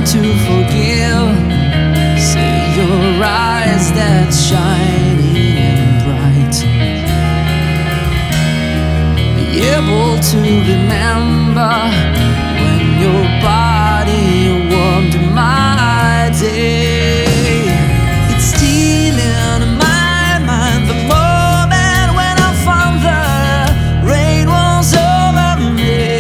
to forgive. See your eyes that shining and bright. Be able to remember when your body warmed my day. It's still in my mind the moment when I found the rain was over me.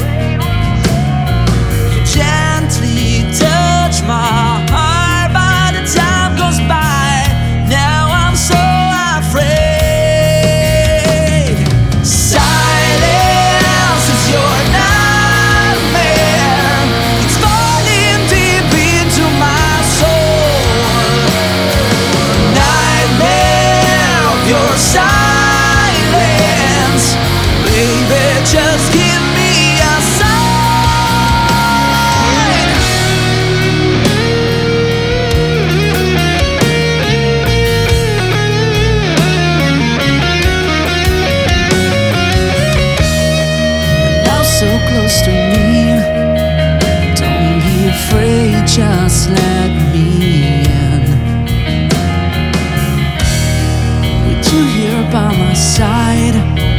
You gently touch my heart, but the time goes by. Now I'm so afraid. Silence is your nightmare. It's falling deep into my soul. Nightmare of your silence. Baby, just give me a sign. Now so close to me, don't be afraid, just let me in. With you here by my side,